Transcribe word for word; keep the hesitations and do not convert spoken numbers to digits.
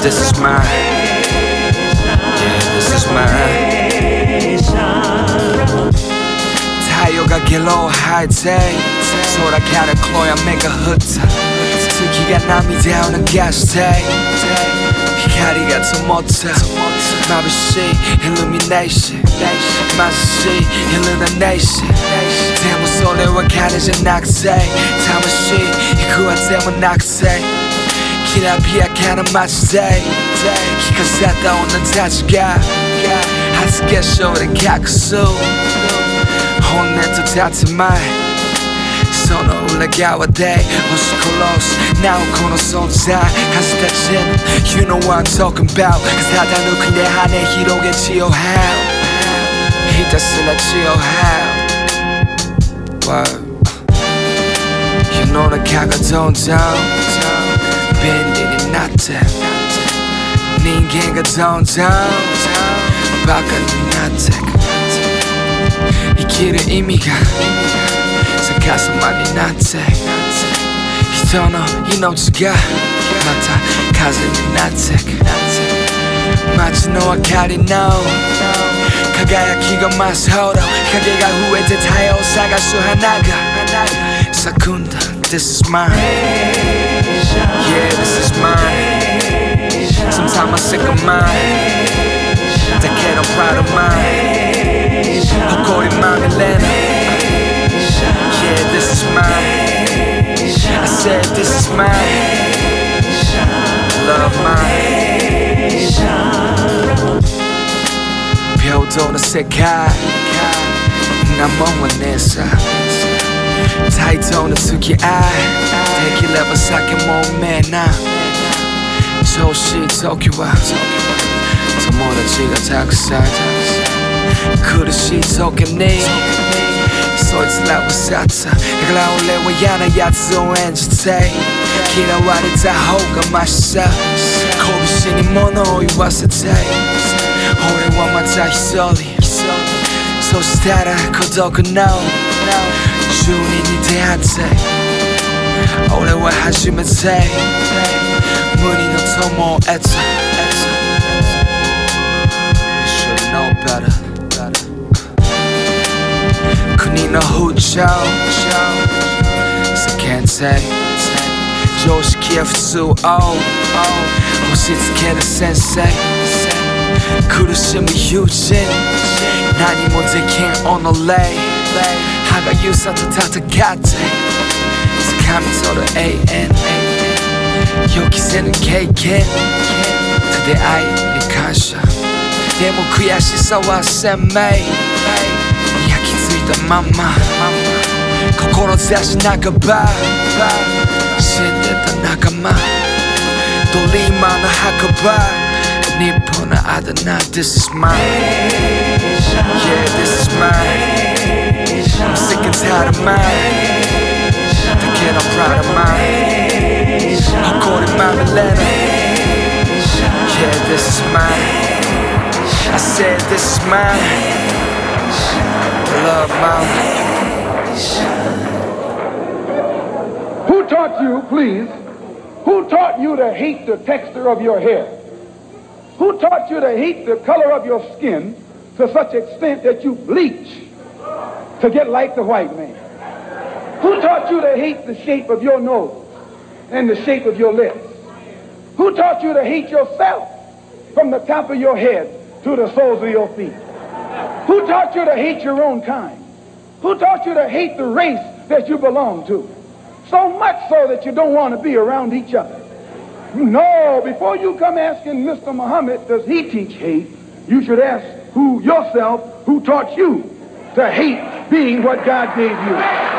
this is mine. Yeah, this is mine. 타이어가 길어 high day. 소라카를 클로야 메가 흩어. 스키가 남이 되어는 gas day.光が灯った眩しい illumination 眩しい illumination でもそれは金じゃなくて魂いくらでもなくてきらびやかな街で着飾った女たちが恥ずかしそうで隠す本音と建前その裏側で押し殺すなおこの存在風立ちぬ You know what I'm talking about 風たぬくで羽広げ血を這うひたすら血を這う Word 世の中がどんどん便利になって人間がどんどんバカになってく生きる意味が逆さまになって人の命がまた風になってく街の明かりの輝きが増すほど影が増えて太陽を探す花が咲くんだ This is mine Yeah, this is mine Sometimes I'm sick of mine だけど proud of mine 誇りまみれないYeah, this is mine. I said this is mine. Love mine. 平等な世界なもんはねえさ対等な付き合いできれば酒もうめえな調子いい時は友達がたくさん苦しい時にそいつらは去っただから俺は嫌なやつを演じて嫌われた方がマシさ拳に物を言わせて俺はまた一人そしたら孤独の住人に出会って俺は初めて無二の友を得た You should know better国の風潮世間体常識や普通を押し付ける先生苦しむ友人何もできん己歯がゆさと戦って掴み取る永遠予期せぬ経験と出会いに感謝でも悔しさは鮮明焼き付いたまま志半ば死んでた仲間ドリーマーの墓場日本のあだ名 This is mine Yeah this is mine I'm sick and tired of mine だけど proud of mine 誇りまみれない Yeah this is mine I said this is mine Love mine Who taught you, please, who taught you to hate the texture of your hair? Who taught you to hate the color of your skin to such extent that you bleach to get like the white man? Who taught you to hate the shape of your nose and the shape of your lips? Who taught you to hate yourself from the top of your head to the soles of your feet? Who taught you to hate your own kind? Who taught you to hate the race that you belong to? So much so that you don't want to be around each other. No, before you come asking Mister Muhammad, does he teach hate? You should ask who yourself, who taught you to hate being what God gave you.